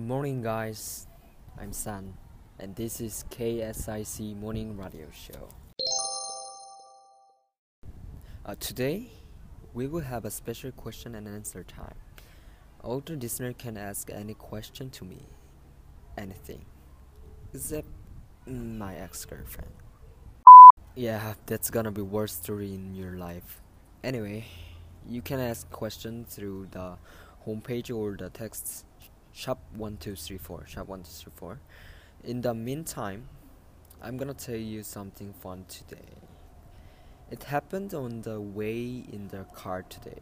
morning, guys. I'm San, and this is KSIC Morning Radio Show. Today, we will have a special question and answer time. All the listeners can ask any question to me, anything, except my ex-girlfriend. Yeah, that's gonna be worst story in your life. Anyway, you can ask questions through the homepage or the text shop 1234 shop 1234. In the meantime, I'm gonna tell you something fun today. It happened on the way in the car today.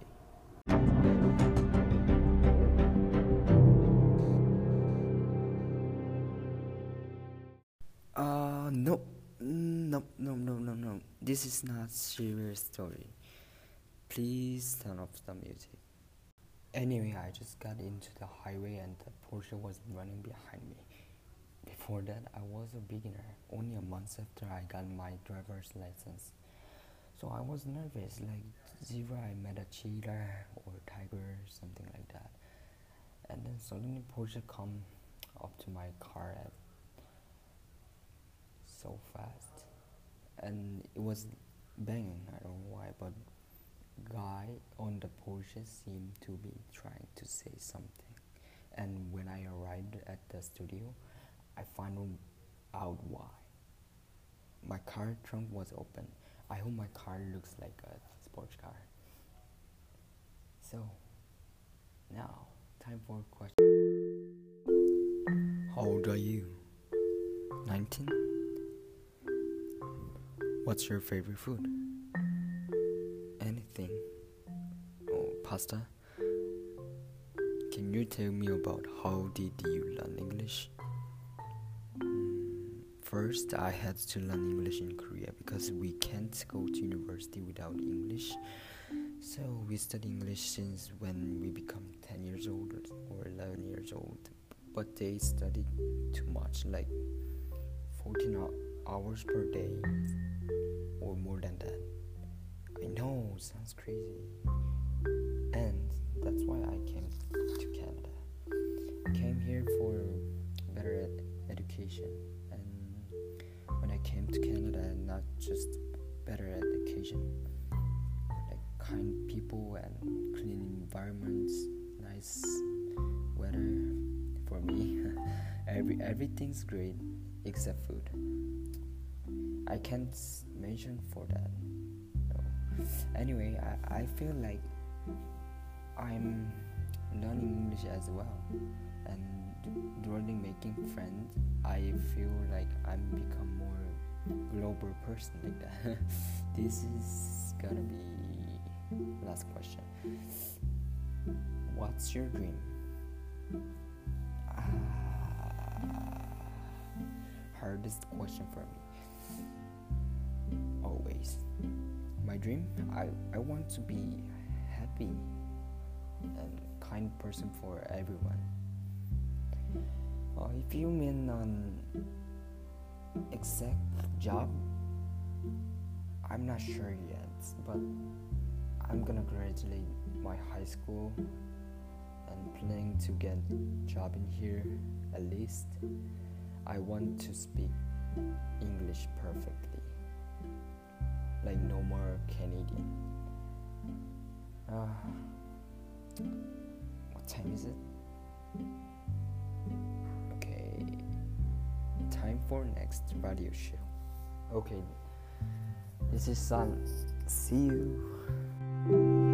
No, no. This is not serious story. Please turn off the music. Anyway, I just got into the highway and the Porsche was running behind me. Before that, I was a beginner, only a month after I got my driver's license. So I was nervous, like zebra, I met a cheetah or tiger, something like that. And then suddenly Porsche come up to my car at so fast. And it was banging, I don't know why, but guy on the Porsche seemed to be trying to say something. And when I arrived at the studio, I found out why. My car trunk was open. I hope my car looks like a sports car. So, now, time for a question. How old are you? 19? What's your favorite food? Anything? Oh, pasta? Can you tell me about how did you learn English? First, I had to learn English in Korea because we can't go to university without English. So we study English since when we become 10 years old or 11 years old. But they studied too much, like 14 hours per day or more than that. I know, sounds crazy. And that's why I came to Canada. I came here for better education. When I came to Canada, not just better education, like kind people and clean environments, nice weather for me. Everything's great except food. I can't mention for that. No. Anyway, I feel like I'm learning English as well, and during making friends, I feel like I'm become more global person like that. This is gonna be last question. What's your dream? Hardest question for me. Always. My dream? I want to be happy and kind person for everyone. If you mean an exact job, I'm not sure yet, but I'm gonna graduate my high school and planning to get job in here at least. I want to speak English perfectly, like no more Canadian. What time is it? Okay, time for next radio show. Okay, this is Sun. See you.